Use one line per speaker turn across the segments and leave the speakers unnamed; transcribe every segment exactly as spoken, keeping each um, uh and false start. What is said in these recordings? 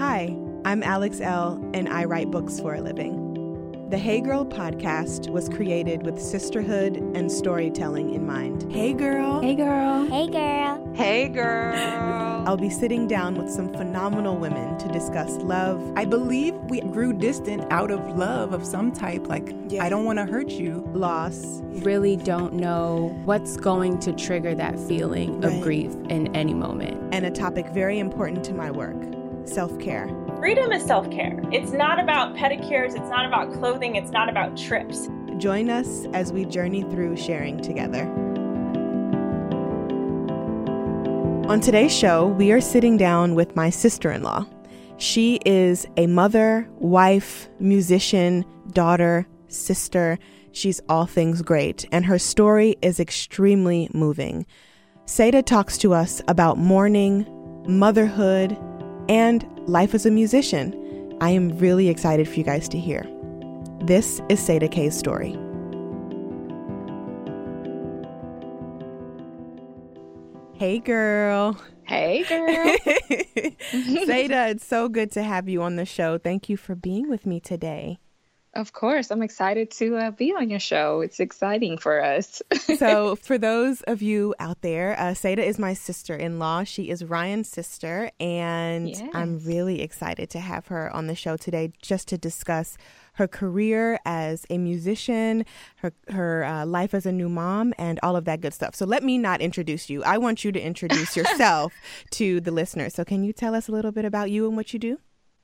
Hi, I'm Alex L., and I write books for a living. The Hey Girl podcast was created with sisterhood and storytelling in mind. Hey girl.
Hey girl.
Hey girl.
Hey girl.
I'll be sitting down with some phenomenal women to discuss love.
I believe we grew distant out of love of some type, like, yeah. I don't want to hurt you.
Loss.
Really don't know what's going to trigger that feeling
right.
of grief in any moment.
And a topic very important to my work, self-care.
Freedom is self-care. It's not about pedicures. It's not about clothing. It's not about trips.
Join us as we journey through sharing together. On today's show, we are sitting down with my sister-in-law. She is a mother, wife, musician, daughter, sister. She's all things great, and her story is extremely moving. Seda talks to us about mourning, motherhood, and life as a musician. I am really excited for you guys to hear. This is Seda K's story. Hey, girl.
Hey, girl.
Seda, it's so good to have you on the show. Thank you for being with me today.
Of course. I'm excited to uh, be on your show. It's exciting for us.
So for those of you out there, uh, Seda is my sister-in-law. She is Ryan's sister, and
yes.
I'm really excited to have her on the show today just to discuss her career as a musician, her her uh, life as a new mom, and all of that good stuff. So let me not introduce you. I want you to introduce yourself to the listeners. So can you tell us a little bit about you and what you do?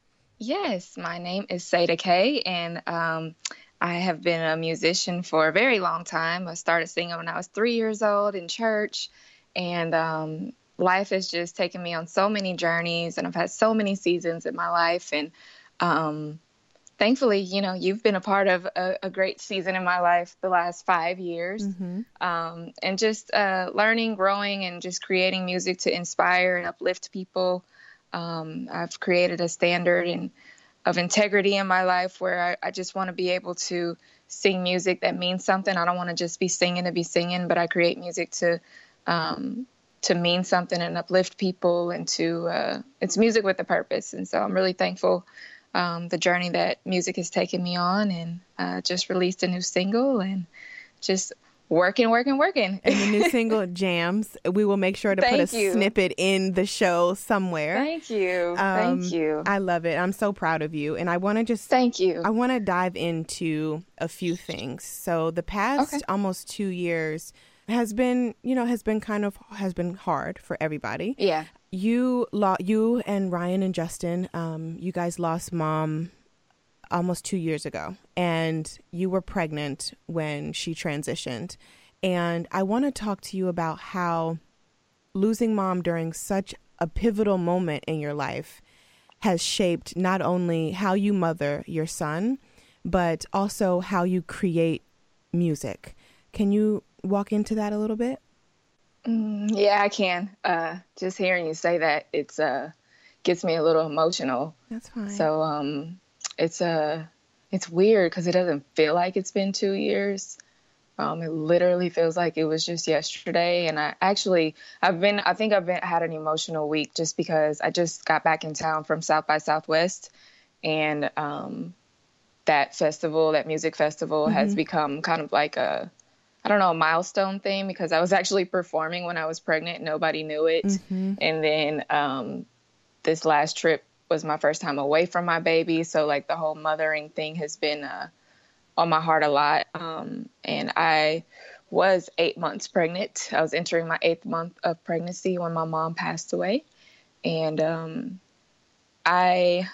Yes, my name is Seda K, and um, I have been a musician for a very long time. I started singing when I was three years old in church, and um, life has just taken me on so many journeys, and I've had so many seasons in my life, and um, thankfully, you know, you've been a part of a, a great season in my life the last five years,
Mm-hmm.
um, and just uh, learning, growing, and just creating music to inspire and uplift people. Um, I've created a standard and of integrity in my life where I, I just want to be able to sing music that means something. I don't want to just be singing to be singing, but I create music to um, to mean something and uplift people, and to uh, it's music with a purpose. And so I'm really thankful um, the journey that music has taken me on, and uh, just released a new single and just working, working, working.
And the new single, Jams. We will make sure to put a
you.
snippet in the show somewhere.
Thank you.
Um,
Thank you.
I love it. I'm so proud of you. And I want to just,
Thank you.
I want to dive into a few things. So the past
Okay.
almost two years has been, you know, has been kind of, has been hard for everybody.
Yeah.
You, lo- you and Ryan and Justin, um, you guys lost mom almost two years ago, and you were pregnant when she transitioned. And I want to talk to you about how losing mom during such a pivotal moment in your life has shaped not only how you mother your son, but also how you create music. Can you walk into that a little bit?
Mm, yeah, I can. Uh, just hearing you say that, it's uh, gets me a little emotional.
That's fine.
So, um, It's uh, it's weird because it doesn't feel like it's been two years. Um, it literally feels like it was just yesterday. And I actually, I've been, I think I've been had an emotional week just because I just got back in town from South by Southwest, and um, that festival, that music festival,
Mm-hmm.
has become kind of like a, I don't know, a milestone thing, because I was actually performing when I was pregnant. Nobody knew it,
Mm-hmm.
and then um, this last trip was my first time away from my baby. So like the whole mothering thing has been uh, on my heart a lot. Um, and I was eight months pregnant. I was entering my eighth month of pregnancy when my mom passed away. And um, I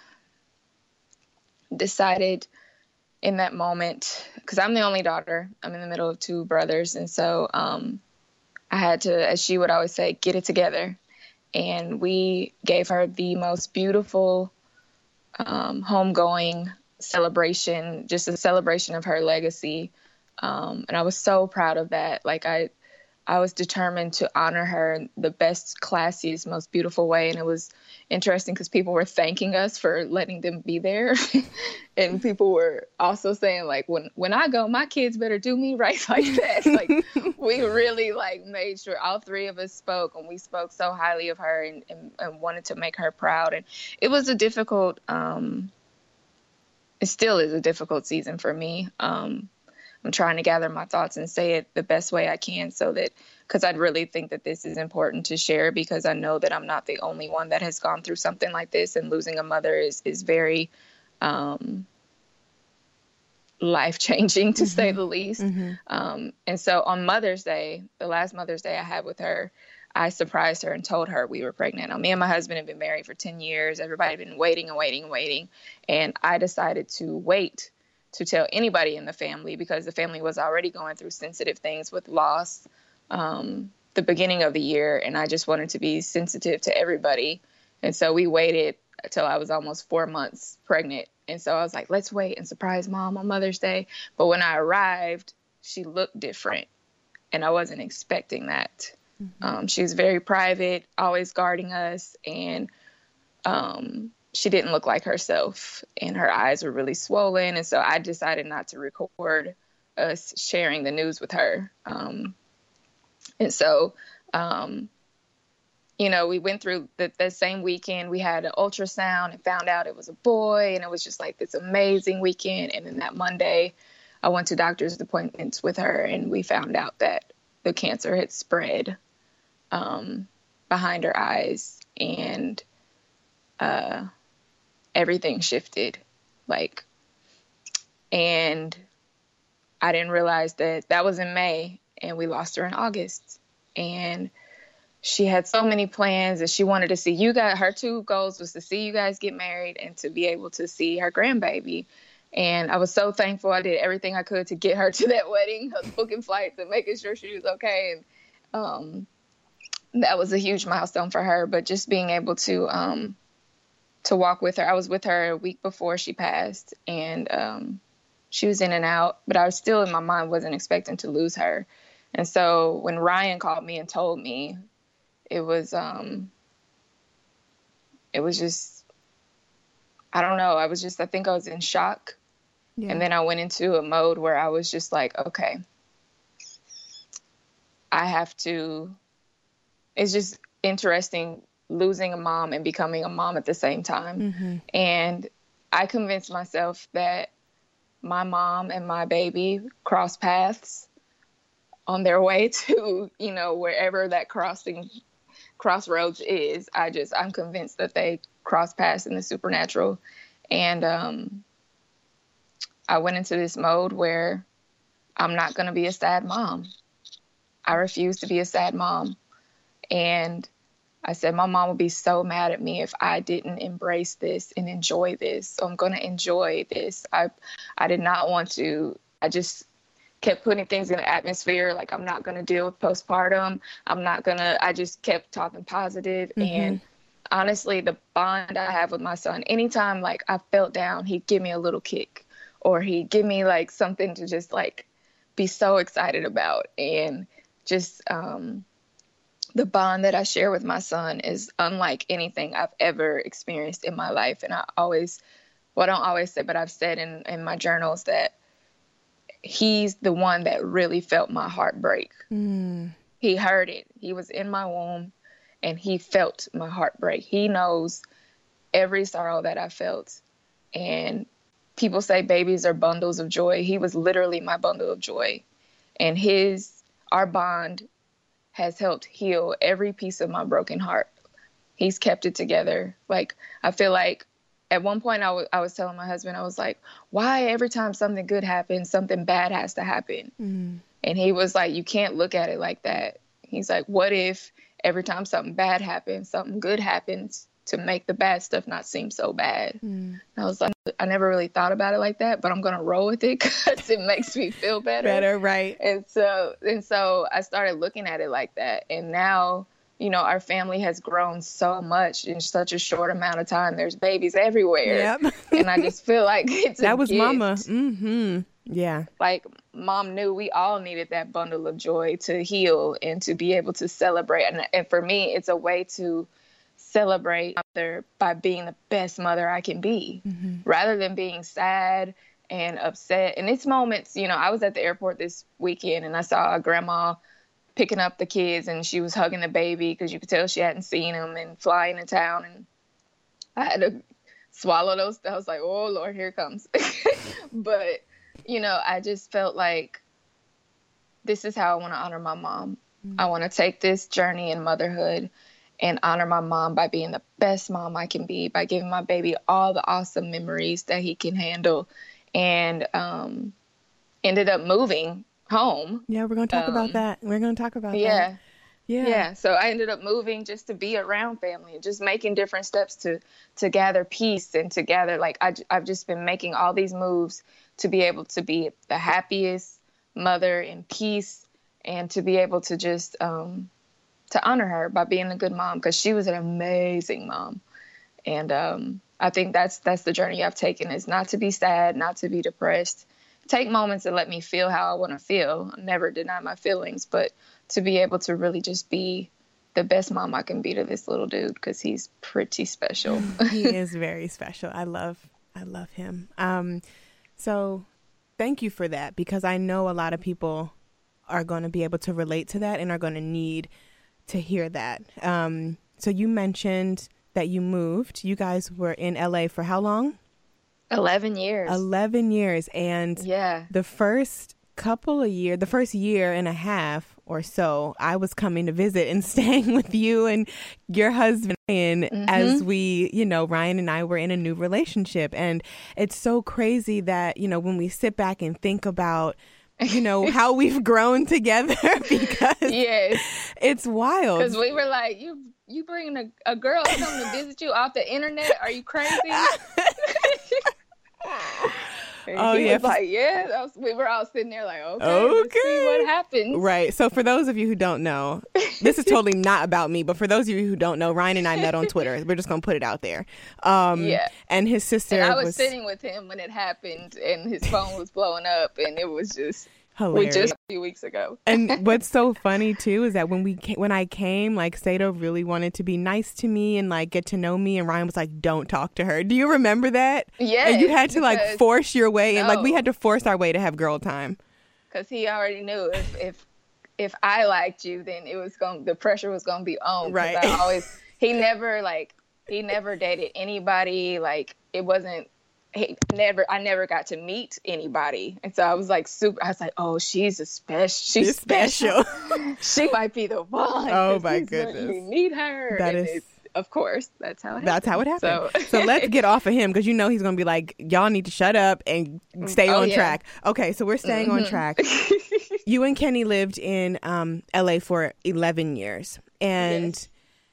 decided in that moment, because I'm the only daughter, I'm in the middle of two brothers. And so um, I had to, as she would always say, get it together. And we gave her the most beautiful um, homegoing celebration, just a celebration of her legacy. Um, and I was so proud of that. Like I, I was determined to honor her in the best, classiest, most beautiful way. And it was interesting because people were thanking us for letting them be there. And people were also saying, like, when, when I go, my kids better do me right like that. Like, we really, like, made sure all three of us spoke, and we spoke so highly of her and, and, and wanted to make her proud. And it was a difficult, um, it still is a difficult season for me. Um, I'm trying to gather my thoughts and say it the best way I can, so that, because I really think that this is important to share, because I know that I'm not the only one that has gone through something like this, and losing a mother is, is very um, life-changing, to mm-hmm. say the least. Mm-hmm. Um, and so on Mother's Day, the last Mother's Day I had with her, I surprised her and told her we were pregnant. Now, me and my husband have been married for ten years. Everybody had been waiting and waiting and waiting. And I decided to wait to tell anybody in the family, because the family was already going through sensitive things with loss um, the beginning of the year. And I just wanted to be sensitive to everybody. And so we waited until I was almost four months pregnant. And so I was like, let's wait and surprise Mom on Mother's Day. But when I arrived, she looked different. And I wasn't expecting that. Mm-hmm. Um, she was very private, always guarding us. And um, she didn't look like herself, and her eyes were really swollen. And so I decided not to record us sharing the news with her. Um, and so, um, you know, we went through the, the same weekend. We had an ultrasound and found out it was a boy, and it was just like this amazing weekend. And then that Monday, I went to doctor's appointments with her, and we found out that the cancer had spread um, behind her eyes, and uh, everything shifted, like, and I didn't realize that that was in May, and we lost her in August. And she had so many plans, and she wanted to see you guys. Her two goals was to see you guys get married and to be able to see her grandbaby. And I was so thankful. I did everything I could to get her to that wedding. I was booking flights and making sure she was okay. And um, that was a huge milestone for her. But just being able to um, to walk with her. I was with her a week before she passed, and um, she was in and out, but I was still, in my mind, wasn't expecting to lose her. And so when Ryan called me and told me, it was, um, it was just, I don't know. I was just, I think I was in shock. Yeah. And then I went into a mode where I was just like, okay, I have to, it's just interesting losing a mom and becoming a mom at the same time. Mm-hmm. And I convinced myself that my mom and my baby cross paths on their way to, you know, wherever that crossing crossroads is. I just, I'm convinced that they cross paths in the supernatural. And um, I went into this mode where I'm not going to be a sad mom. I refuse to be a sad mom. And I said, my mom would be so mad at me if I didn't embrace this and enjoy this. So I'm going to enjoy this. I I did not want to. I just kept putting things in the atmosphere. Like, I'm not going to deal with postpartum. I'm not going to, I just kept talking positive. Mm-hmm. And honestly, the bond I have with my son, anytime like I felt down, he'd give me a little kick, or he'd give me like something to just like be so excited about. And just, um, the bond that I share with my son is unlike anything I've ever experienced in my life. And I always, well, I don't always say, but I've said in, in my journals that he's the one that really felt my heart break. Mm. He heard it. He was in my womb, and he felt my heart break. He knows every sorrow that I felt. And people say babies are bundles of joy. He was literally my bundle of joy. And his, our bond has helped heal every piece of my broken heart. He's kept it together. Like, I feel like at one point I, w- I was telling my husband, I was like, why every time something good happens, something bad has to happen? Mm. And he was like, you can't look at it like that. He's like, what if every time something bad happens, something good happens to make the bad stuff not seem so bad? Mm. And I was like, I never really thought about it like that, but I'm going to roll with it because it makes me feel better.
Better, right.
And so, and so I started looking at it like that. And now, you know, our family has grown so much in such a short amount of time. There's babies everywhere. Yep. And I just feel like it's
that
a
was
gift.
mama. Mm-hmm. Yeah.
Like, Mom knew we all needed that bundle of joy to heal and to be able to celebrate. And, and for me, it's a way to celebrate mother by being the best mother I can be, mm-hmm. rather than being sad and upset. And it's moments, you know, I was at the airport this weekend and I saw a grandma picking up the kids and she was hugging the baby because you could tell she hadn't seen him, and flying in town. And I had to swallow those. I was like, oh, Lord, here it comes. But, you know, I just felt like this is how I want to honor my mom. Mm-hmm. I want to take this journey in motherhood and honor my mom by being the best mom I can be, by giving my baby all the awesome memories that he can handle. And um, ended up moving home.
Yeah, we're going to talk um, about that. We're going to talk about
yeah,
that. Yeah.
Yeah. So I ended up moving just to be around family and just making different steps to, to gather peace and to gather, like, I, I've just been making all these moves to be able to be the happiest mother in peace, and to be able to just, um, to honor her by being a good mom, because she was an amazing mom. And um, I think that's that's the journey I've taken, is not to be sad, not to be depressed. Take moments and let me feel how I want to feel. Never deny my feelings, but to be able to really just be the best mom I can be to this little dude, because he's pretty special.
He is very special. I love, I love him. Um, so thank you for that, because I know a lot of people are going to be able to relate to that and are going to need to hear that. Um, so you mentioned that you moved. You guys were in L A for how long?
eleven years.
eleven years. And
yeah, the
first couple of years, the first year and a half or so, I was coming to visit and staying with you and your husband, and mm-hmm. as we, you know, Ryan and I were in a new relationship. And it's so crazy that, you know, when we sit back and think about, you know, how we've grown together, because
yes.
it's wild.
Because we were like, you you bringing a, a girl to come to visit you off the internet? Are you crazy? And
oh
he
yeah,
was like, yeah. That was, we were all sitting there like, okay,
okay,
let's see what happens.
Right. So for those of you who don't know, this is totally not about me, but for those of you who don't know, Ryan and I met on Twitter. We're just gonna put it out there. Um, yeah. And his sister.
And I was,
was
sitting with him when it happened, and his phone was blowing up, and it was just.
Hilarious.
We just a few weeks ago.
And what's so funny too is that when we came, when I came, like, Sato really wanted to be nice to me and like get to know me, and Ryan was like, "Don't talk to her." Do you remember that?
Yeah.
And you had to like force your way, no. and like we had to force our way to have girl time.
Because he already knew if if if I liked you, then it was going the pressure was gonna be on.
Right.
I always he never like he never dated anybody. Like it wasn't. He never, I never got to meet anybody. And so I was like, super, I was like, oh, she's a special, she's, she's special. special. She might be the one.
Oh my goodness.
We meet her.
That
and
is,
it, of course, that's how it
That's
happened.
how it happened. So, so let's get off of him, because you know he's going to be like, y'all need to shut up and stay
oh,
on
yeah.
track. Okay, so we're staying mm-hmm. on track. You and Kenny lived in um, L A for eleven years. And yes.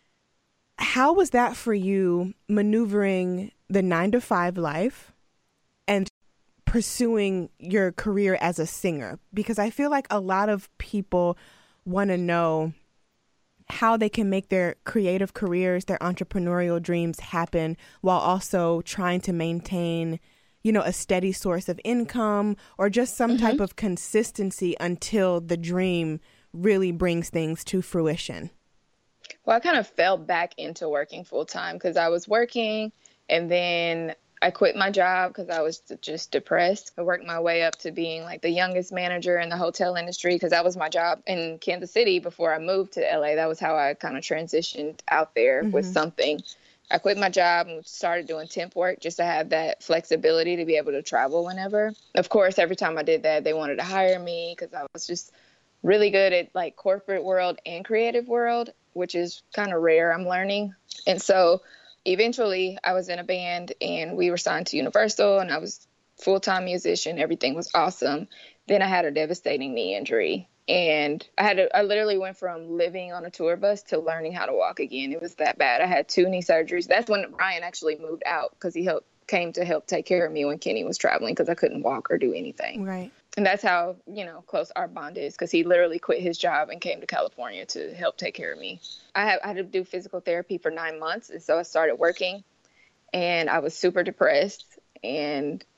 How was that for you, maneuvering the nine to five life and pursuing your career as a singer? Because I feel like a lot of people want to know how they can make their creative careers, their entrepreneurial dreams happen while also trying to maintain, you know, a steady source of income or just some mm-hmm. type of consistency until the dream really brings things to fruition.
Well, I kind of fell back into working full time because I was working and then I quit my job because I was just depressed. I worked my way up to being like the youngest manager in the hotel industry because that was my job in Kansas City before I moved to L A. That was how I kind of transitioned out there mm-hmm. with something. I quit my job and started doing temp work just to have that flexibility to be able to travel whenever. Of course, every time I did that, they wanted to hire me because I was just really good at like corporate world and creative world, which is kind of rare, I'm learning. And so eventually I was in a band and we were signed to Universal and I was full-time musician. Everything was awesome. Then I had a devastating knee injury and I had to, I literally went from living on a tour bus to learning how to walk again. It was that bad. I had two knee surgeries. That's when Ryan actually moved out because he helped came to help take care of me when Kenny was traveling because I couldn't walk or do anything.
Right.
And that's how, you know, close our bond is because he literally quit his job and came to California to help take care of me. I, have, I had to do physical therapy for nine months. And so I started working and I was super depressed and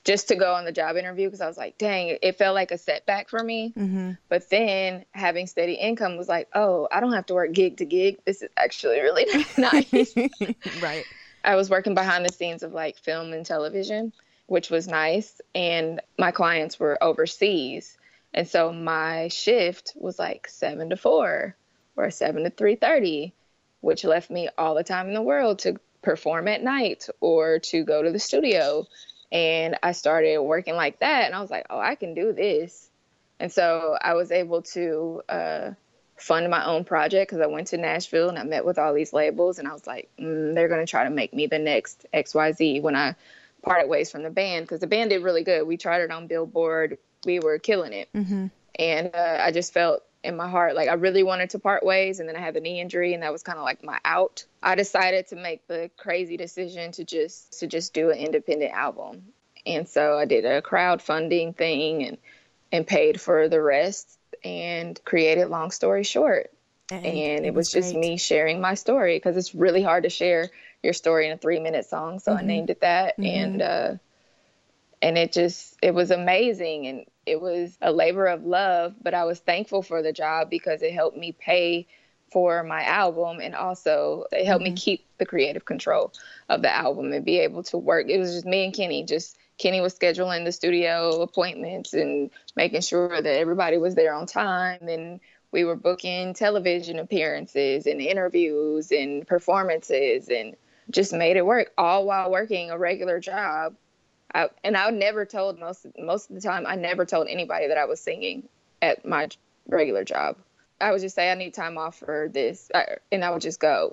just to go on the job interview, because I was like, dang, it felt like a setback for me.
Mm-hmm.
But then having steady income was like, oh, I don't have to work gig to gig. This is actually really nice.
Right.
I was working behind the scenes of like film and television, which was nice. And my clients were overseas. And so my shift was like seven to four or seven to three thirty, which left me all the time in the world to perform at night or to go to the studio. And I started working like that. And I was like, oh, I can do this. And so I was able to uh, fund my own project, because I went to Nashville and I met with all these labels. And I was like, mm, they're going to try to make me the next X Y Z when I parted ways from the band, because the band did really good. We charted on Billboard. We were killing it.
Mm-hmm.
And uh, I just felt in my heart like I really wanted to part ways. And then I had the knee injury, and that was kind of like my out. I decided to make the crazy decision to just to just do an independent album. And so I did a crowdfunding thing and and paid for the rest and created Long Story Short. And, and it, it was, was just me sharing my story, because it's really hard to share your story in a three minute song. So mm-hmm. I named it that. Mm-hmm. And uh, and it just, it was amazing. And it was a labor of love, but I was thankful for the job because it helped me pay for my album. And also it helped mm-hmm. me keep the creative control of the album and be able to work. It was just me and Kenny. Just Kenny was scheduling the studio appointments and making sure that everybody was there on time. And we were booking television appearances and interviews and performances, and just made it work, all while working a regular job. I, and I never told most, most of the time, I never told anybody that I was singing at my regular job. I would just say, I need time off for this, and I would just go.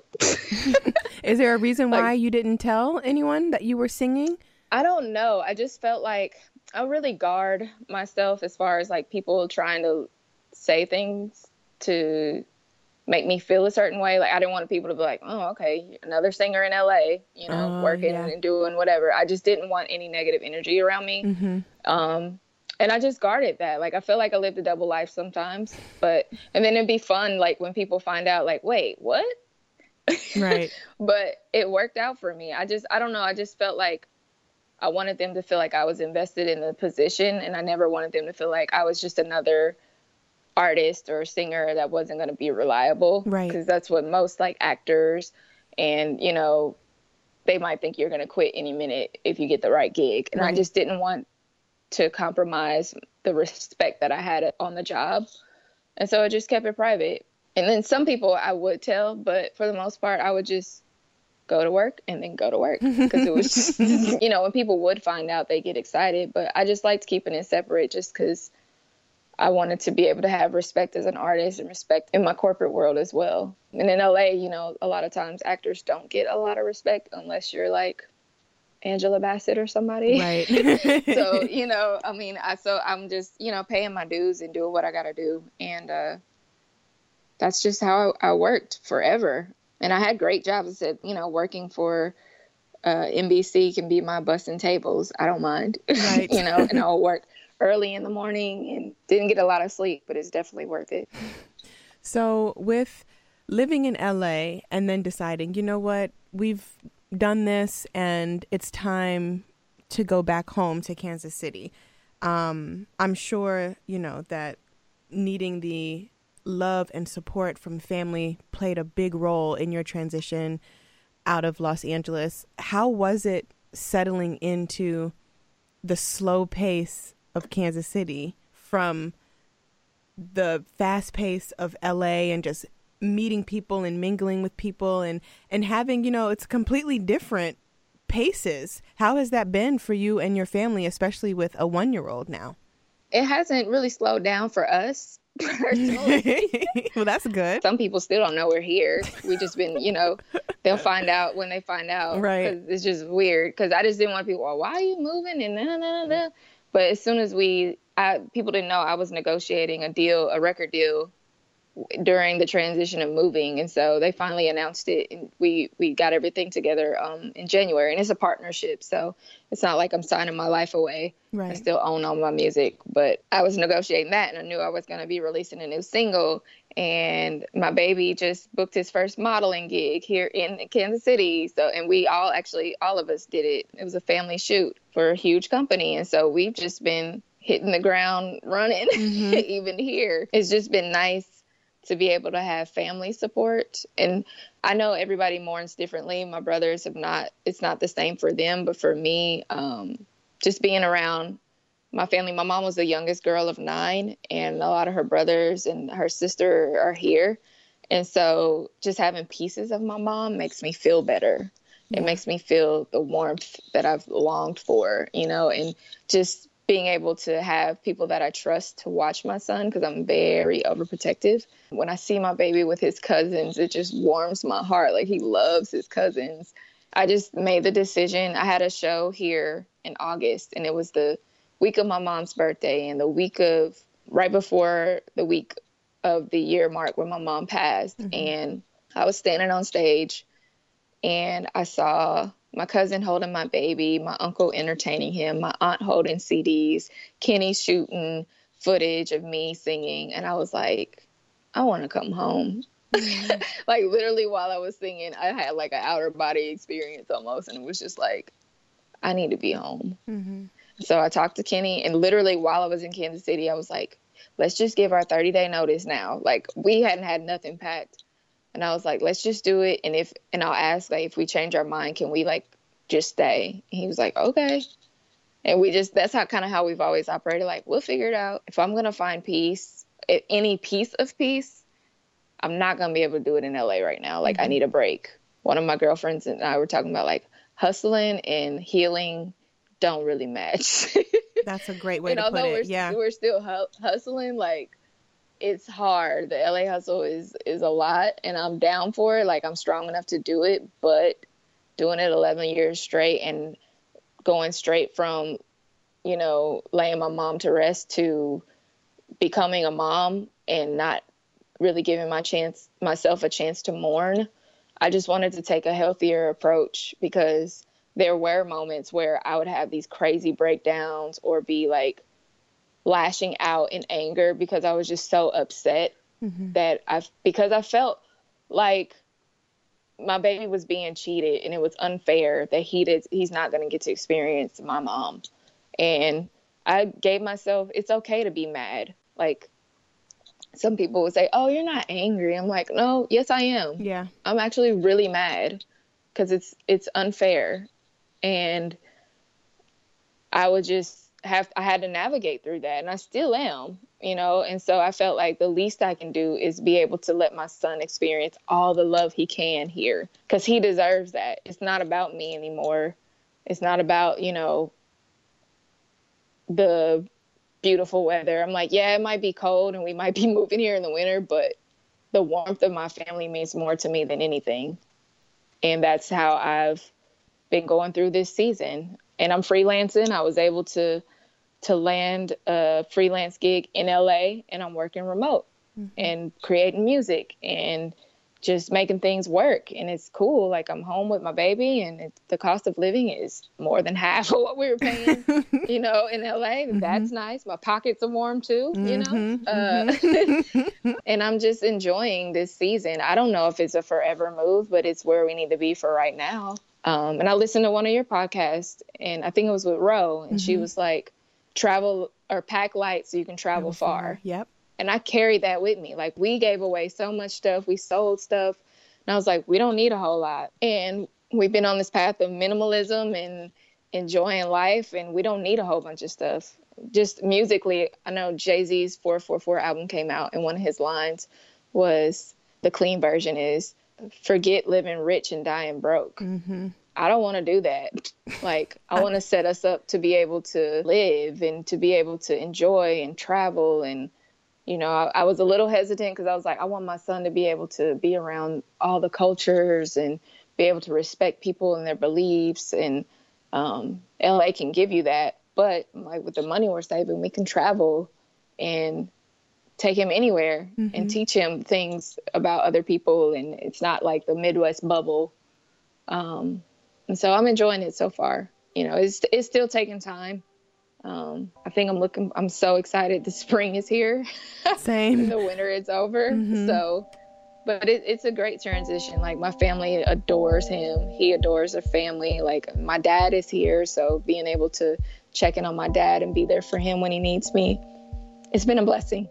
Is there a reason
like,
why you didn't tell anyone that you were singing?
I don't know. I just felt like I really guard myself as far as like people trying to say things to make me feel a certain way. Like I didn't want people to be like, oh, okay, another singer in L A, you know, uh, working yeah. and doing whatever. I just didn't want any negative energy around me.
Mm-hmm.
Um, and I just guarded that. Like I feel like I lived a double life sometimes, but, and then it'd be fun, like when people find out like, wait, what?
Right.
But it worked out for me. I just, I don't know. I just felt like I wanted them to feel like I was invested in the position, and I never wanted them to feel like I was just another artist or singer that wasn't going to be reliable.
Right.
Because that's what most like actors, and, you know, they might think you're going to quit any minute if you get the right gig. And right. I just didn't want to compromise the respect that I had on the job. And so I just kept it private. And then some people I would tell, but for the most part, I would just go to work and then go to work, because it was just, you know, when people would find out, they get excited. But I just liked keeping it separate, just because I wanted to be able to have respect as an artist and respect in my corporate world as well. And in L A, you know, a lot of times actors don't get a lot of respect unless you're like Angela Bassett or somebody.
Right.
So, you know, I mean, I, so I'm just, you know, paying my dues and doing what I got to do. And uh, that's just how I, I worked forever. And I had great jobs. I said, you know, working for uh, N B C can be my busting tables. I don't mind,
right.
you know, and I'll work early in the morning and didn't get a lot of sleep, but it's definitely worth it.
So with living in L A and then deciding, you know what, we've done this and it's time to go back home to Kansas City. Um, I'm sure, you know, that needing the love and support from family played a big role in your transition out of Los Angeles. How was it settling into the slow pace of Kansas City from the fast pace of L A and just meeting people and mingling with people and, and having, you know, it's completely different paces. How has that been for you and your family, especially with a one-year-old now?
It hasn't really slowed down for us. Personally.
Well, that's good.
Some people still don't know we're here. We just been, you know, they'll find out when they find out.
Right.
'Cause it's just weird. Because I just didn't want people, well, why are you moving? And nah, nah, nah. But as soon as we, I, people didn't know I was negotiating a deal, a record deal during the transition of moving. And so they finally announced it, and we, we got everything together um, in January, and it's a partnership. So it's not like I'm signing my life away. Right. I still own all my music, but I was negotiating that, and I knew I was going to be releasing a new single. And my baby just booked his first modeling gig here in Kansas City. So, and we all actually, all of us did it. It was a family shoot for a huge company. And so we've just been hitting the ground running. Mm-hmm. Even here. It's just been nice to be able to have family support. And I know everybody mourns differently. My brothers have not, it's not the same for them, but for me, um, just being around my family, my mom was the youngest girl of nine, and a lot of her brothers and her sister are here. And so just having pieces of my mom makes me feel better. Yeah. It makes me feel the warmth that I've longed for, you know, and just being able to have people that I trust to watch my son, because I'm very overprotective. When I see my baby with his cousins, it just warms my heart. Like, he loves his cousins. I just made the decision. I had a show here in August, and it was the week of my mom's birthday and the week of right before the week of the year mark when my mom passed. Mm-hmm. And I was standing on stage, and I saw my cousin holding my baby, my uncle entertaining him, my aunt holding C Ds, Kenny shooting footage of me singing. And I was like, I want to come home. Mm-hmm. Like, literally while I was singing, I had like an outer body experience almost. And it was just like, I need to be home. Mm-hmm. So I talked to Kenny, and literally while I was in Kansas City, I was like, let's just give our thirty day notice now. Like, we hadn't had nothing packed. And I was like, let's just do it. And if, and I'll ask, like, if we change our mind, can we like just stay? And he was like, okay. And we just, that's how kind of how we've always operated. Like, we'll figure it out. If I'm going to find peace, any piece of peace, I'm not going to be able to do it in L A right now. Like, mm-hmm. I need a break. One of my girlfriends and I were talking about like hustling and healing don't really match.
That's a great way to put it.
We're,
yeah.
We're still hu- hustling. Like, it's hard. The L A hustle is, is a lot, and I'm down for it. Like, I'm strong enough to do it, but doing it eleven years straight and going straight from, you know, laying my mom to rest to becoming a mom and not really giving my chance, myself a chance to mourn. I just wanted to take a healthier approach, because there were moments where I would have these crazy breakdowns or be like lashing out in anger because I was just so upset. Mm-hmm. that I, because I felt like my baby was being cheated, and it was unfair that he did, he's not going to get to experience my mom. And I gave myself, it's okay to be mad. Like, some people would say, oh, you're not angry. I'm like, no, yes, I am.
Yeah.
I'm actually really mad because it's, it's unfair. And I would just have, I had to navigate through that, and I still am, you know? And so I felt like the least I can do is be able to let my son experience all the love he can here, because he deserves that. It's not about me anymore. It's not about, you know, the beautiful weather. I'm like, yeah, it might be cold and we might be moving here in the winter, but the warmth of my family means more to me than anything. And that's how I've been going through this season. And I'm freelancing. I was able to to land a freelance gig in L A, and I'm working remote. Mm-hmm. and creating music and just making things work. And it's cool. Like, I'm home with my baby, and it, the cost of living is more than half of what we were paying, you know, in L A. Mm-hmm. That's nice. My pockets are warm too, mm-hmm. you know? Uh, mm-hmm. And I'm just enjoying this season. I don't know if it's a forever move, but it's where we need to be for right now. Um, and I listened to one of your podcasts, and I think it was with Ro, and mm-hmm. she was like, travel or pack light so you can travel, travel far. far.
Yep.
And I carried that with me. Like, we gave away so much stuff. We sold stuff. And I was like, we don't need a whole lot. And we've been on this path of minimalism and enjoying life. And we don't need a whole bunch of stuff. Just musically, I know Jay-Z's four four four album came out, and one of his lines was, the clean version is, forget living rich and dying broke. Mm-hmm. I don't want to do that. Like, I want to set us up to be able to live and to be able to enjoy and travel. And, you know, I, I was a little hesitant because I was like, I want my son to be able to be around all the cultures and be able to respect people and their beliefs. And um, L A can give you that. But like, with the money we're saving, we can travel and take him anywhere
mm-hmm.
and teach him things about other people. And it's not like the Midwest bubble. Um, and so I'm enjoying it so far. You know, it's, it's still taking time. Um, I think I'm looking, I'm so excited. The spring is here.
Same.
The winter is over.
Mm-hmm.
So, but it, it's a great transition. Like, my family adores him. He adores their family. Like, my dad is here. So being able to check in on my dad and be there for him when he needs me, it's been a blessing.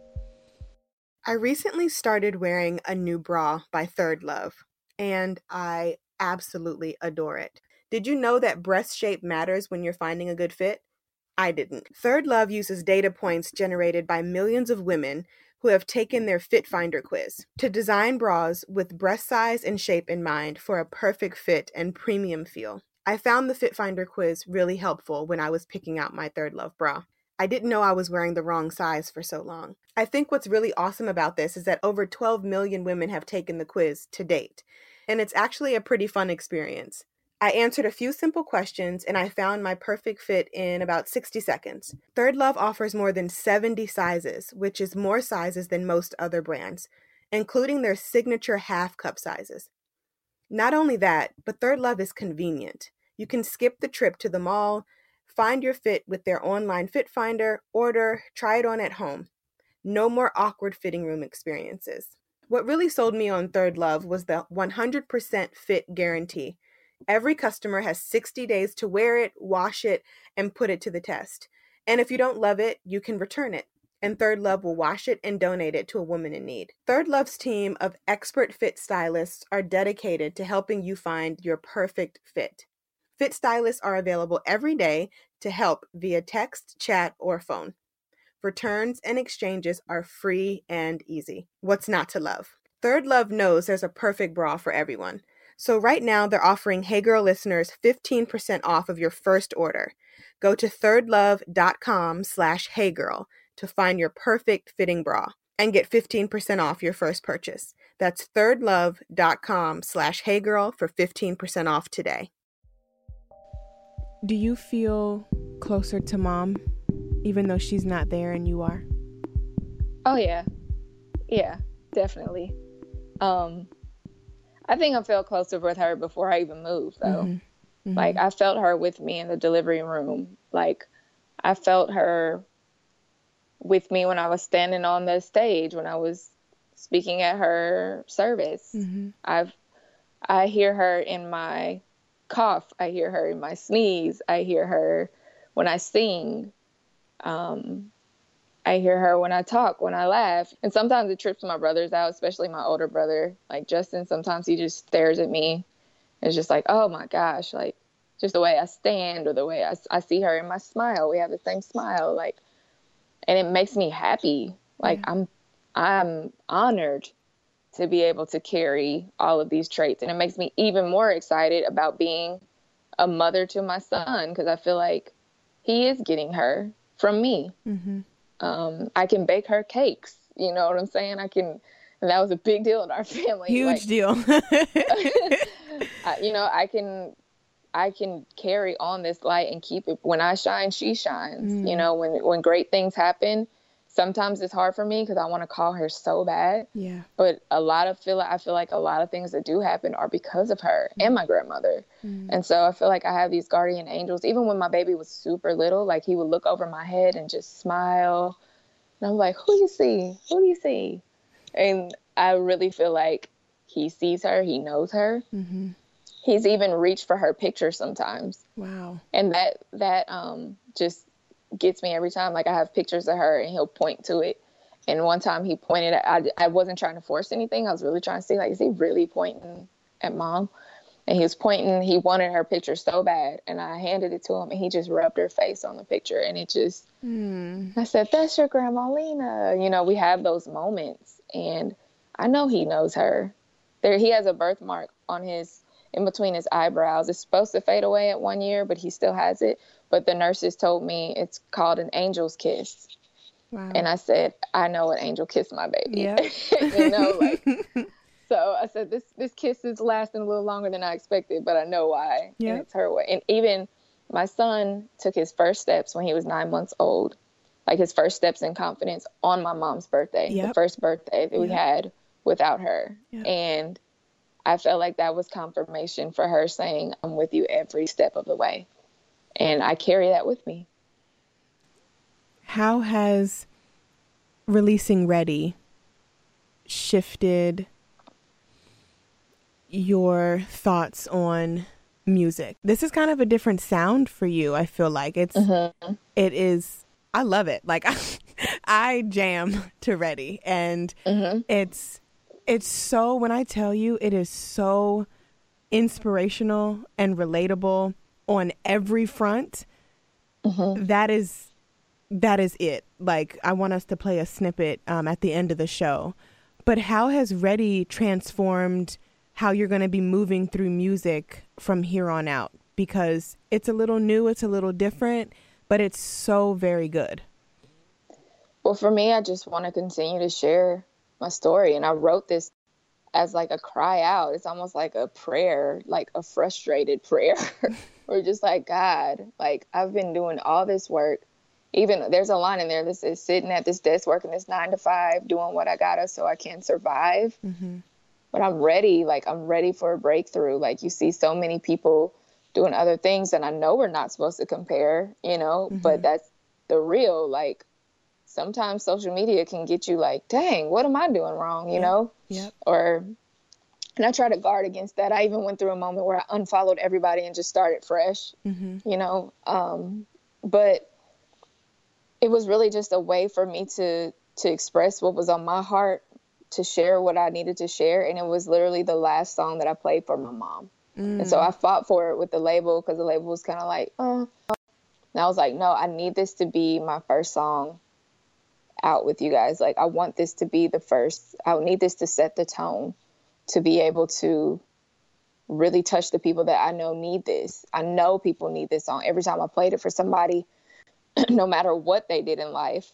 I recently started wearing a new bra by Third Love, and I absolutely adore it. Did you know that breast shape matters when you're finding a good fit? I didn't. Third Love uses data points generated by millions of women who have taken their Fit Finder quiz to design bras with breast size and shape in mind for a perfect fit and premium feel. I found the Fit Finder quiz really helpful when I was picking out my Third Love bra. I didn't know I was wearing the wrong size for so long. I think what's really awesome about this is that over twelve million women have taken the quiz to date, and it's actually a pretty fun experience. I answered a few simple questions, and I found my perfect fit in about sixty seconds. Third Love offers more than seventy sizes, which is more sizes than most other brands, including their signature half cup sizes. Not only that, but Third Love is convenient. You can skip the trip to the mall, find your fit with their online fit finder, order, try it on at home. No more awkward fitting room experiences. What really sold me on Third Love was the one hundred percent fit guarantee. Every customer has sixty days to wear it, wash it, and put it to the test. And if you don't love it, you can return it. And Third Love will wash it and donate it to a woman in need. Third Love's team of expert fit stylists are dedicated to helping you find your perfect fit. Fit stylists are available every day to help via text, chat, or phone. Returns and exchanges are free and easy. What's not to love? Third Love knows there's a perfect bra for everyone. So right now, they're offering Hey Girl listeners fifteen percent off of your first order. Go to thirdlove.com slash heygirl to find your perfect fitting bra and get fifteen percent off your first purchase. That's thirdlove.com slash heygirl for fifteen percent off today. Do you feel closer to mom, even though she's not there and you are?
Oh, yeah. Yeah, definitely. Um... I think I felt closer with her before I even moved, though. Mm-hmm. Mm-hmm. Like, I felt her with me in the delivery room. Like, I felt her with me when I was standing on the stage, when I was speaking at her service. Mm-hmm. I've, I hear her in my cough. I hear her in my sneeze. I hear her when I sing. Um, I hear her when I talk, when I laugh. And sometimes it trips my brothers out, especially my older brother. Like Justin, sometimes he just stares at me. And it's just like, oh my gosh, like just the way I stand or the way I, I see her in my smile. We have the same smile. Like, and it makes me happy. Like yeah. I'm, I'm honored to be able to carry all of these traits. And it makes me even more excited about being a mother to my son, because I feel like he is getting her from me. Mm-hmm. Um, I can bake her cakes. You know what I'm saying? I can, and that was a big deal in our family.
Huge like, deal.
I, you know, I can, I can carry on this light and keep it. When I shine, she shines. Mm. You know, when when great things happen, sometimes it's hard for me because I want to call her so bad.
Yeah.
But a lot of feel, I feel like a lot of things that do happen are because of her mm. and my grandmother. Mm. And so I feel like I have these guardian angels. Even when my baby was super little, like he would look over my head and just smile. And I'm like, who do you see? Who do you see? And I really feel like he sees her. He knows her. Mm-hmm. He's even reached for her picture sometimes.
Wow.
And that, that um just gets me every time. Like I have pictures of her and he'll point to it. And one time he pointed at, I, I wasn't trying to force anything. I was really trying to see, like, is he really pointing at mom? And he was pointing, he wanted her picture so bad. And I handed it to him and he just rubbed her face on the picture. And it just, mm. I said, that's your grandma Lena. You know, we have those moments and I know he knows her. There, he has a birthmark on his, in between his eyebrows. It's supposed to fade away at one year, but he still has it. But the nurses told me it's called an angel's kiss. Wow. And I said, I know an angel kissed my baby.
Yeah.
You know, like, so I said, this, this kiss is lasting a little longer than I expected, but I know why.
Yeah.
And it's her way. And even my son took his first steps when he was nine months old. like his first steps in confidence on my mom's birthday,
Yep.
the first birthday that we
Yep.
had without her.
Yep.
And I felt like that was confirmation for her saying, I'm with you every step of the way. And I carry that with me.
How has releasing Ready shifted your thoughts on music? This is kind of a different sound for you. I feel like it's, mm-hmm. it is, I love it. Like I, I jam to Ready, and mm-hmm. it's, it's so, when I tell you, it is so inspirational and relatable on every front. Mm-hmm. That is, that is it. Like, I want us to play a snippet um, at the end of the show. But how has Ready transformed how you're going to be moving through music from here on out? Because it's a little new, it's a little different, but it's so very good.
Well, for me, I just want to continue to share my story. And I wrote this as like a cry out. It's almost like a prayer, like a frustrated prayer. We're just like, God, like I've been doing all this work. Even there's a line in there that says sitting at this desk, working this nine to five, doing what I gotta so I can survive. Mm-hmm. But I'm ready. Like I'm ready for a breakthrough. Like you see so many people doing other things, and I know we're not supposed to compare, you know, mm-hmm. but that's the real, like, sometimes social media can get you like, dang, what am I doing wrong? You yep. know?
Yep.
Or, and I try to guard against that. I even went through a moment where I unfollowed everybody and just started fresh, mm-hmm. you know? Um, but it was really just a way for me to, to express what was on my heart, to share what I needed to share. And it was literally the last song that I played for my mom. Mm. And so I fought for it with the label, because the label was kind of like, oh. And I was like, no, I need this to be my first song out with you guys. Like, I want this to be the first. I need this to set the tone, to be able to really touch the people that I know need this. I know people need this song. Every time I played it for somebody, no matter what they did in life,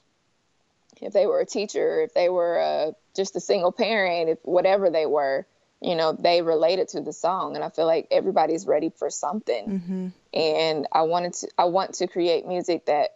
if they were a teacher, if they were uh, just a single parent, if whatever they were, you know, they related to the song. And I feel like everybody's ready for something. Mm-hmm. And I wanted to, I want to create music that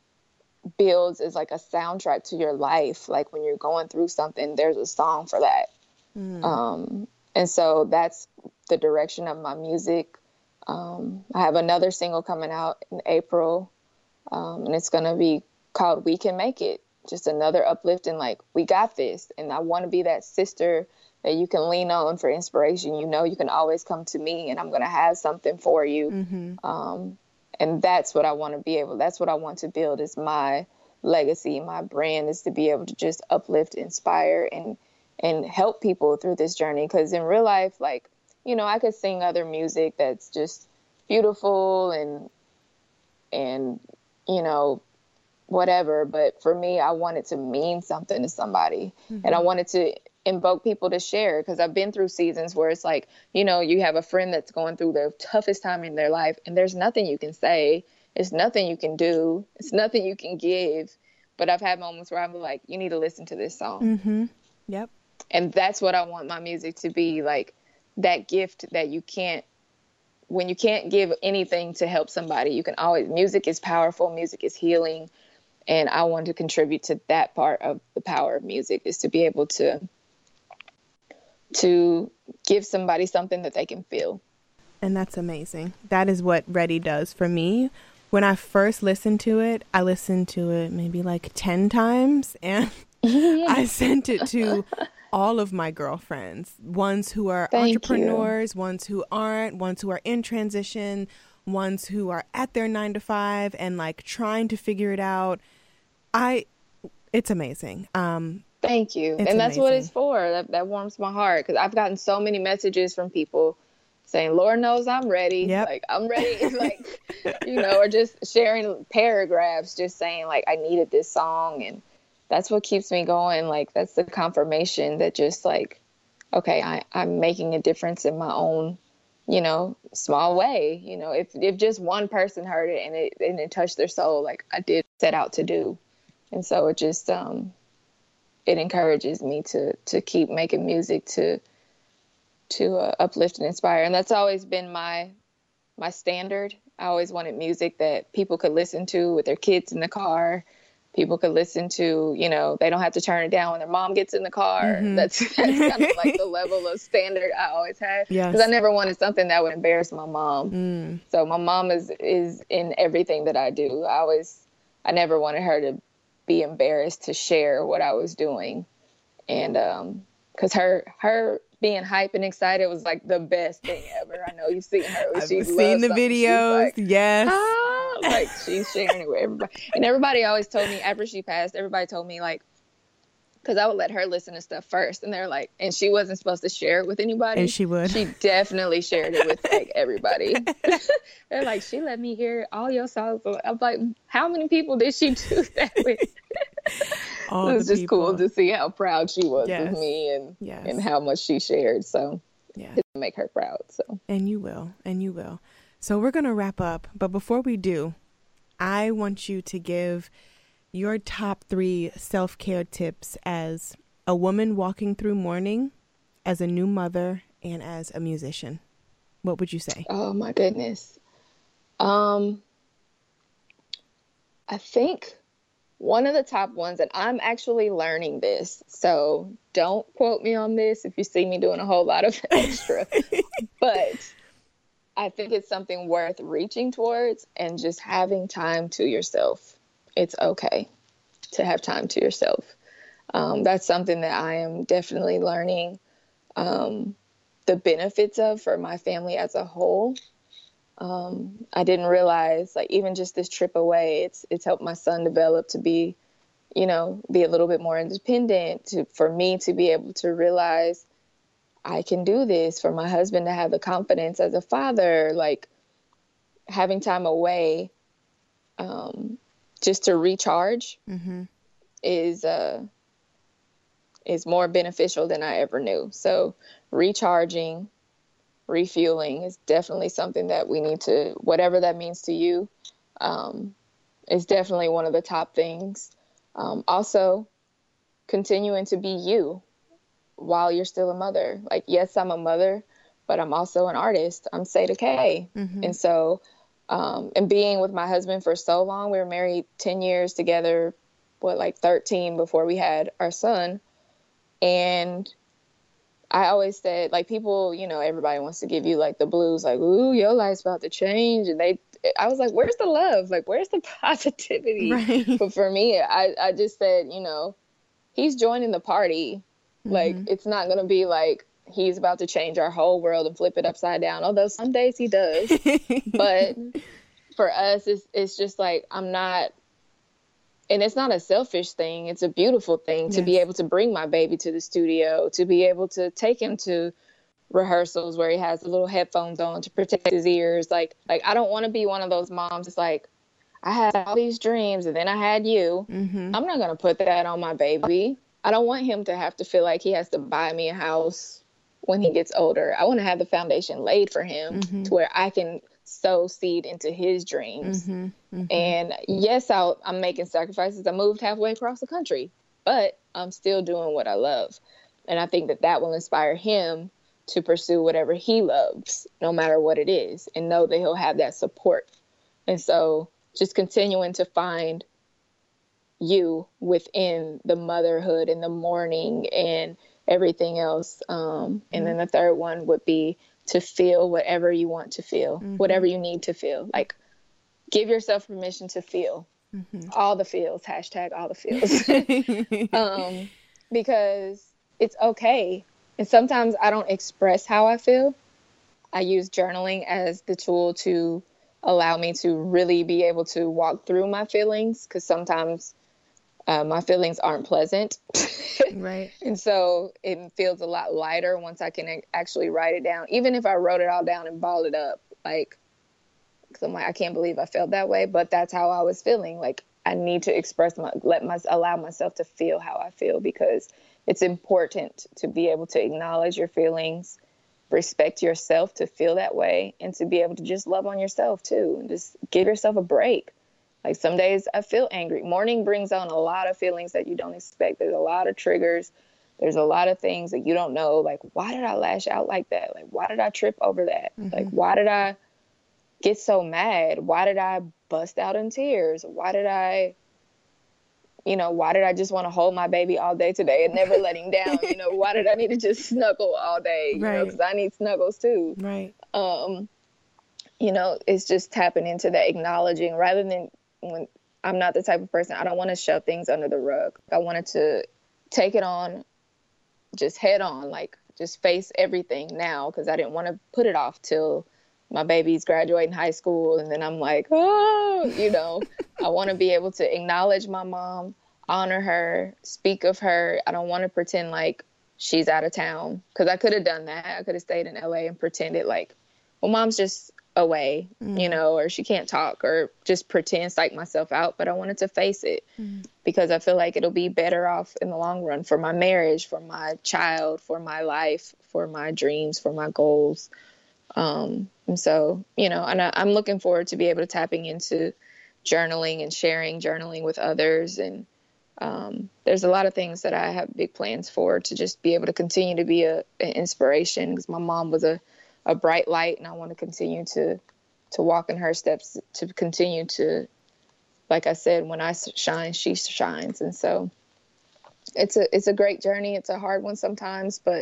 builds as like a soundtrack to your life. Like when you're going through something, there's a song for that. Mm. Um, and so that's the direction of my music. Um, I have another single coming out in April, um, and it's going to be called We Can Make It. Just another uplifting, like, we got this. And I want to be that sister that you can lean on for inspiration. You know, you can always come to me, and I'm going to have something for you. Mm-hmm. Um, and that's what I want to be able, that's what I want to build, is my legacy. My brand is to be able to just uplift, inspire, and, and help people through this journey. Because in real life, like, you know, I could sing other music that's just beautiful and, and, you know, whatever. But for me, I wanted to mean something to somebody. Mm-hmm. And I wanted to invoke people to share, because I've been through seasons where it's like, you know, you have a friend that's going through the toughest time in their life, and there's nothing you can say. It's nothing you can do. It's nothing you can give. But I've had moments where I'm like, you need to listen to this song.
Mm-hmm. Yep.
And that's what I want my music to be, like that gift that you can't, when you can't give anything to help somebody, you can always, music is powerful. Music is healing. And I want to contribute to that part of the power of music, is to be able to to give somebody something that they can feel.
And that's amazing. That is what Ready does for me. When I first listened to it, I listened to it maybe like ten times, and I sent it to all of my girlfriends, ones who are
Thank
entrepreneurs,
you.
ones who aren't, ones who are in transition, ones who are at their nine to five and like trying to figure it out. I, it's amazing. Um,
Thank you. And that's amazing. What it's for. That, that warms my heart, because I've gotten so many messages from people saying, Lord knows I'm ready.
Yep.
Like, I'm ready. Like, you know, or just sharing paragraphs, just saying like, I needed this song. And that's what keeps me going. Like, that's the confirmation that just like, okay, I, I'm making a difference in my own, you know, small way. You know, if, if just one person heard it and it, and it touched their soul, like I did set out to do. And so it just, um, it encourages me to, to keep making music to, to uh, uplift and inspire. And that's always been my, my standard. I always wanted music that people could listen to with their kids in the car, people could listen to, you know, they don't have to turn it down when their mom gets in the car. Mm-hmm. That's, that's kind of like the level of standard I always had. Because yes. I never wanted something that would embarrass my mom. Mm. So my mom is, is in everything that I do. I always, I never wanted her to be embarrassed to share what I was doing. And um, because her, her being hype and excited was like the best thing ever. I know you've seen her.
I've seen the videos. Like, yes.
Ah, like she's sharing it with everybody. And everybody always told me after she passed, everybody told me like, because I would let her listen to stuff first. And they're like, and she wasn't supposed to share it with anybody.
And she would.
She definitely shared it with like everybody. They're like, she let me hear all your songs. I'm like, how many people did she do that with? All it was just people. Cool to see how proud she was yes. of me and yes. and how much she shared. So yeah, it make her proud. So
and you will, and you will. So we're gonna wrap up, but before we do, I want you to give your top three self-care tips as a woman walking through mourning, as a new mother, and as a musician. What would you say?
Oh my goodness. Um, I think one of the top ones, and I'm actually learning this, so don't quote me on this if you see me doing a whole lot of extra, but I think it's something worth reaching towards and just having time to yourself. It's okay to have time to yourself. Um, that's something that I am definitely learning um, the benefits of for my family as a whole. Um, I didn't realize, like, even just this trip away, it's it's helped my son develop to be, you know, be a little bit more independent, to, for me to be able to realize I can do this, for my husband to have the confidence as a father, like having time away um, just to recharge mm-hmm. is uh, is more beneficial than I ever knew. So recharging, refueling is definitely something that we need to, whatever that means to you, um, is definitely one of the top things. Um, also, continuing to be you while you're still a mother. Like, yes, I'm a mother, but I'm also an artist. I'm Seda K. Mm-hmm. And so, um, and being with my husband for so long, we were married ten years together, what, like thirteen before we had our son. And I always said, like, people, you know, everybody wants to give you like the blues, like, ooh, your life's about to change. And they, I was like, where's the love? Like, where's the positivity? Right. But for me, I, I just said, you know, he's joining the party. Mm-hmm. Like, it's not going to be like he's about to change our whole world and flip it upside down. Although some days he does. But for us, it's, it's just like, I'm not, and it's not a selfish thing. It's a beautiful thing yes. to be able to bring my baby to the studio, to be able to take him to rehearsals where he has the little headphones on to protect his ears. Like, like I don't want to be one of those moms that's like, I had all these dreams and then I had you. Mm-hmm. I'm not going to put that on my baby. I don't want him to have to feel like he has to buy me a house when he gets older. I want to have the foundation laid for him mm-hmm. to where I can sow seed into his dreams. Mm-hmm. Mm-hmm. And yes, I'll, I'm making sacrifices. I moved halfway across the country, but I'm still doing what I love. And I think that that will inspire him to pursue whatever he loves, no matter what it is, and know that he'll have that support. And so just continuing to find you within the motherhood and the mourning and everything else. Um, mm-hmm. And then the third one would be to feel whatever you want to feel, mm-hmm. whatever you need to feel. Like, give yourself permission to feel mm-hmm. all the feels, hashtag all the feels. um, because it's okay. And sometimes I don't express how I feel. I use journaling as the tool to allow me to really be able to walk through my feelings, because sometimes uh, my feelings aren't pleasant.
Right.
And so it feels a lot lighter once I can actually write it down, even if I wrote it all down and balled it up. Like, because I'm like, I can't believe I felt that way, but that's how I was feeling. Like, I need to express my, let my, allow myself to feel how I feel, because it's important to be able to acknowledge your feelings, respect yourself to feel that way, and to be able to just love on yourself too, and just give yourself a break. Like, some days I feel angry. Morning brings on a lot of feelings that you don't expect. There's a lot of triggers. There's a lot of things that you don't know. Like, why did I lash out like that? Like, why did I trip over that? Mm-hmm. Like, why did I get so mad? Why did I bust out in tears? Why did I you know, why did I just want to hold my baby all day today and never let him down? You know, why did I need to just snuggle all day? You
right.
know, because I need snuggles too.
Right.
Um, you know, it's just tapping into that acknowledging rather than when I'm not the type of person, I don't want to shove things under the rug. I wanted to take it on, just head on, like just face everything now, because I didn't want to put it off till my baby's graduating high school. And then I'm like, oh, you know, I want to be able to acknowledge my mom, honor her, speak of her. I don't want to pretend like she's out of town, because I could have done that. I could have stayed in L A and pretended like, well, mom's just away, mm. you know, or she can't talk, or just pretend, psych myself out. But I wanted to face it mm. because I feel like it'll be better off in the long run for my marriage, for my child, for my life, for my dreams, for my goals. Um, and so, you know, and I, I'm looking forward to be able to tapping into journaling and sharing journaling with others. And um, there's a lot of things that I have big plans for, to just be able to continue to be a, an inspiration, because my mom was a a bright light, and I want to continue to, to walk in her steps, to continue to, like I said, when I shine, she shines. And so it's a, it's a great journey. It's a hard one sometimes, but,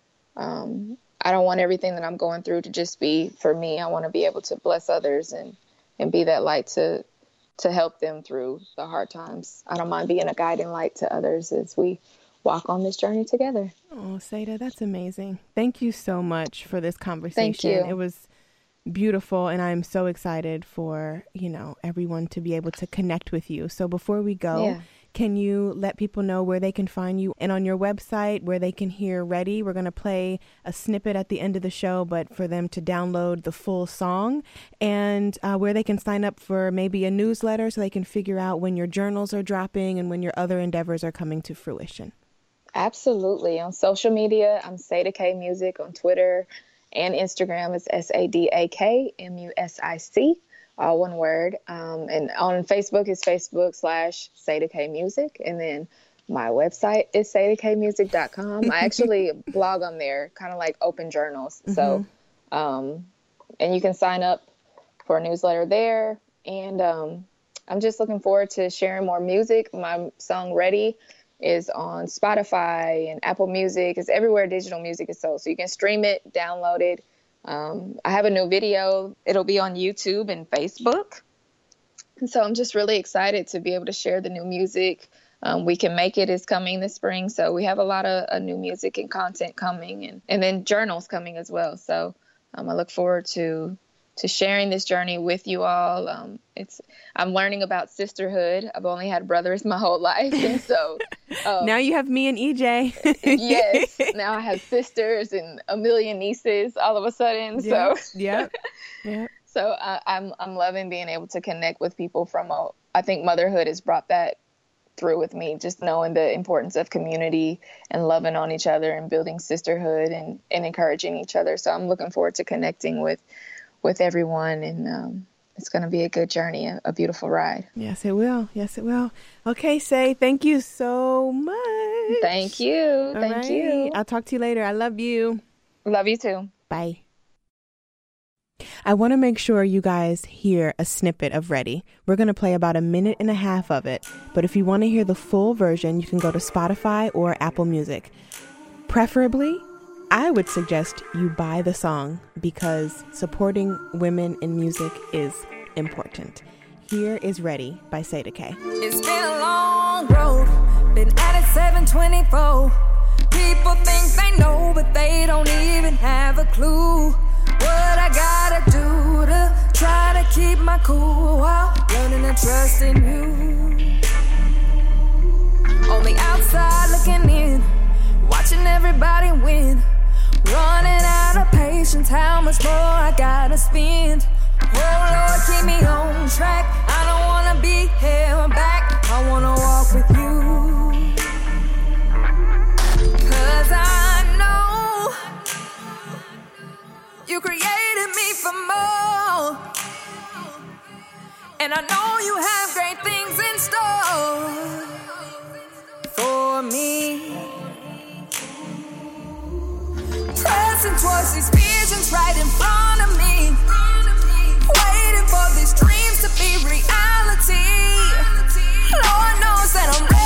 um, I don't want everything that I'm going through to just be for me. I want to be able to bless others and, and be that light to, to help them through the hard times. I don't mind being a guiding light to others as we walk on this journey together.
Oh, Seda, that's amazing. Thank you so much for this conversation.
Thank you.
It was beautiful, and I'm so excited for, you know, everyone to be able to connect with you. So before we go, yeah. can you let people know where they can find you, and on your website where they can hear Ready? We're going to play a snippet at the end of the show, but for them to download the full song, and uh, where they can sign up for maybe a newsletter so they can figure out when your journals are dropping and when your other endeavors are coming to fruition.
Absolutely. On social media, I'm Sada K Music on Twitter and Instagram. It's S A D A K M U S I C, all one word. Um, and on Facebook, it's Facebook slash Sada K Music. And then my website is sada k music dot com. I actually blog on there, kind of like open journals. Mm-hmm. So, um, and you can sign up for a newsletter there. And um, I'm just looking forward to sharing more music. My song Ready is on Spotify and Apple Music. It's everywhere digital music is sold. So you can stream it, download it. Um, I have a new video. It'll be on YouTube and Facebook. And so I'm just really excited to be able to share the new music. Um, We Can Make It is coming this spring. So we have a lot of uh, new music and content coming, and, and then journals coming as well. So um, I look forward to to sharing this journey with you all. Um, it's I'm learning about sisterhood. I've only had brothers my whole life. And so um,
now you have me and E J.
Yes. Now I have sisters and a million nieces all of a sudden.
Yeah,
so
yeah. Yeah.
So I, I'm I'm loving being able to connect with people from a, I think motherhood has brought that through with me, just knowing the importance of community and loving on each other and building sisterhood and, and encouraging each other. So I'm looking forward to connecting with with everyone, and um, it's going to be a good journey, a, a beautiful ride.
Yes, it will. Yes, it will. Okay, Say, thank you so much.
Thank you.
All
thank
right.
you.
I'll talk to you later. I love you.
Love you too.
Bye. I want to make sure you guys hear a snippet of Ready. We're going to play about a minute and a half of it, but if you want to hear the full version, you can go to Spotify or Apple Music. Preferably, I would suggest you buy the song, because supporting women in music is important. Here is Ready by Sada K.
It's been a long road, been at it seven twenty-four. People think they know, but they don't even have a clue what I gotta do to try to keep my cool while learning to trust in you. On the outside looking in, watching everybody win. Running out of patience, how much more I gotta spend. Oh Lord, keep me on track. I don't wanna be held back. I wanna walk with you. Cause I know you created me for more, and I know you have great things in store for me. Pressing towards these visions right in front of me, waiting for these dreams to be reality. Lord knows that I'm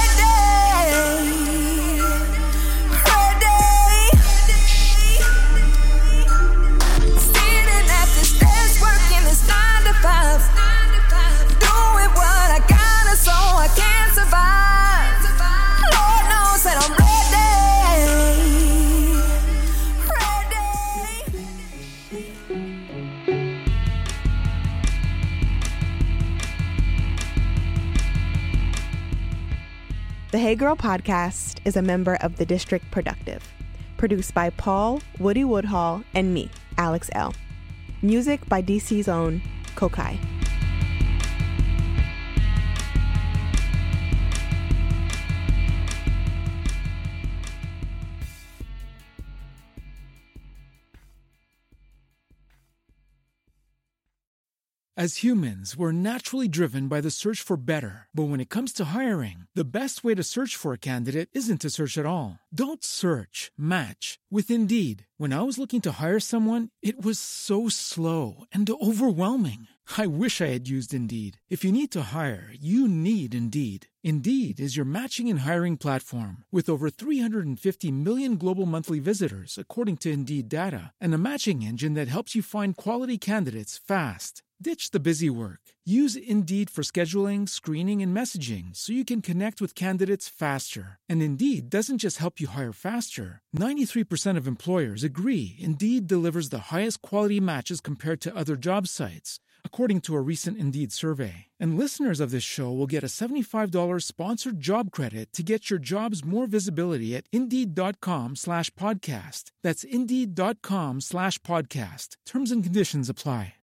The Hey Girl podcast is a member of The District Productive, produced by Paul Woody Woodhall and me, Alex L. Music by D C's own Kokai.
As humans, we're naturally driven by the search for better. But when it comes to hiring, the best way to search for a candidate isn't to search at all. Don't search, match with Indeed. When I was looking to hire someone, it was so slow and overwhelming. I wish I had used Indeed. If you need to hire, you need Indeed. Indeed is your matching and hiring platform with over three hundred fifty million global monthly visitors, according to Indeed data, and a matching engine that helps you find quality candidates fast. Ditch the busy work. Use Indeed for scheduling, screening, and messaging so you can connect with candidates faster. And Indeed doesn't just help you hire faster. ninety-three percent of employers agree Indeed delivers the highest quality matches compared to other job sites, according to a recent Indeed survey. And listeners of this show will get a seventy-five dollars sponsored job credit to get your jobs more visibility at Indeed.com slash podcast. That's Indeed.com slash podcast. Terms and conditions apply.